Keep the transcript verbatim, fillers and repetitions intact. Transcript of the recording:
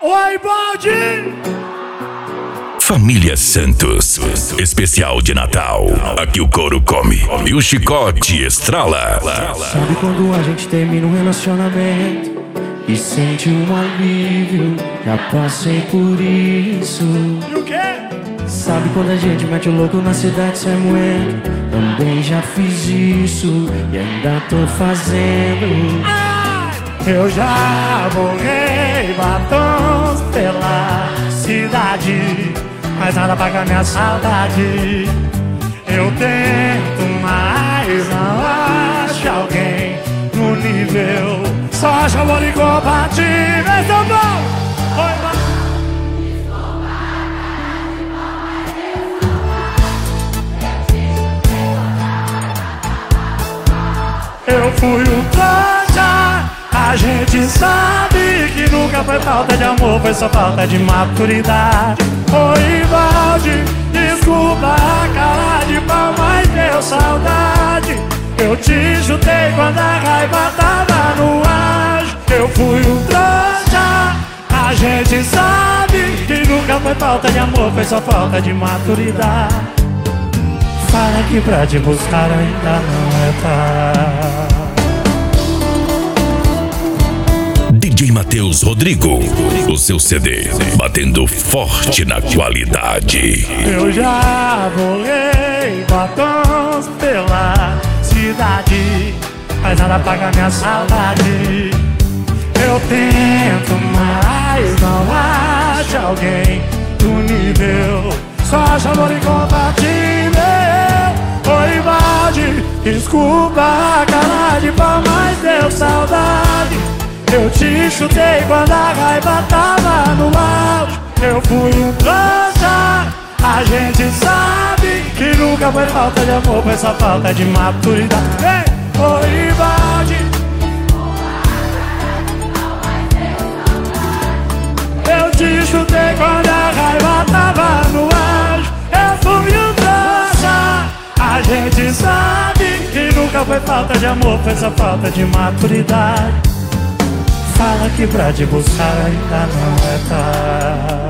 Oi, Baldi! Família Santos, especial de Natal. Aqui o couro come e o chicote estrala. Sabe quando a gente termina um relacionamento e sente um alívio? Já passei por isso. E o quê? Sabe quando a gente mete o louco na cidade sem moendo? Também já fiz isso e ainda tô fazendo. Eu já borrei batons pela cidade, mas nada paga minha saudade. Eu tento, mas não acho alguém no nível. Só acho amor incompatível. Esse é o bom! Oi, eu fui um trouxa. A gente sabe que nunca foi falta de amor, foi só falta de maturidade. Oi, Valde, desculpa a cara de pau, mas deu saudade. Eu te chutei quando a raiva tava no ar. Eu fui um trouxa. A gente sabe que nunca foi falta de amor, foi só falta de maturidade. Fala que pra te buscar ainda não é tarde. D J Matheus Rodrigo, o seu C D, batendo forte na qualidade. Eu já borrei batons pela cidade, mas nada paga minha saudade. Eu tento, mas não acho alguém do nível. Só acho amor incompatível. Oi, Valde, desculpa a cara de pau, mas deu saudade. Eu te chutei quando a raiva tava no auge. Eu fui um trouxa. A gente sabe que nunca foi falta de amor, foi só falta de maturidade. Ei! Oi, Valde, eu te chutei quando a raiva tava no auge. Eu fui um trouxa. A gente sabe que nunca foi falta de amor, foi só falta de maturidade. Fala que pra te buscar ainda não é tarde.